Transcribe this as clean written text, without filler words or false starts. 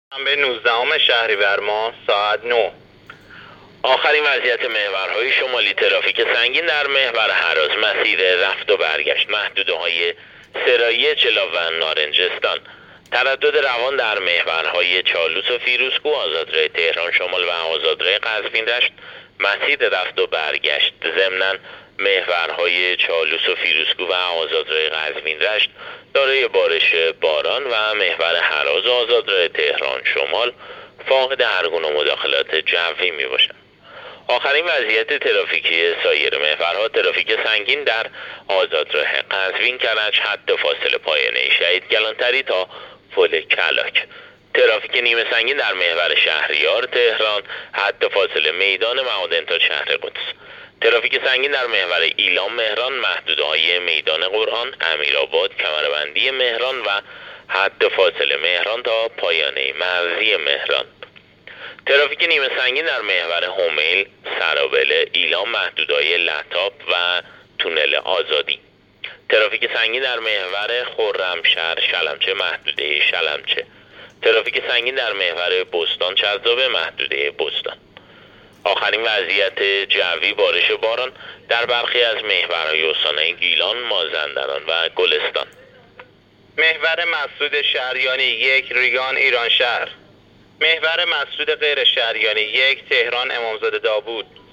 شنبه 19 شهریور ماه ساعت 9. آخرین وضعیت محورهای شمالی ترافیک سنگین در محور هراز مسیر رفت و برگشت محدوده‌های سرایی چلا و نارنجستان. تردد روان در محورهای چالوس و فیروزکوه آزادراه تهران شمال و آزادراه قزوین رشت مسیر رفت و برگشت. ضمناً محورهای چالوس و فیروزکوه و آزادراه قزوین رشت دارای بارش باران و محور هراز و آزادراه تهران شمال فاقد هر گونه مداخلات جوی می باشند. آخرین وضعیت ترافیکی سایر محورها: ترافیک سنگین در آزادراه قزوین کرج حد فاصله پایانه شهید گلانتری تا پل کلاک. ترافیک نیمه سنگین در محور شهریار تهران حد فاصله میدان معادن تا شهر قدس. ترافیک سنگین در محور ایلام مهران محدوده‌های میدان قرآن، امیرآباد، کمربندی مهران و حد فاصله مهران تا پایانه مرزی مهران. ترافیک نیمه سنگین در محور همیل، سرابل، ایلام محدوده‌های لطاپ و تونل آزادی. ترافیک سنگین در محور خرمشهر شلمچه محدوده شلمچه. ترافیک سنگین در محور بستان چذابه محدوده بستان. آخرین وضعیت جوی: بارش باران در برخی از محورهای استان‌های گیلان، مازندران و گلستان. محور مسعود شهریانی 1 ریگان ایران شهر. محور مسعود غیر شهریانی 1 تهران امامزاده داوود.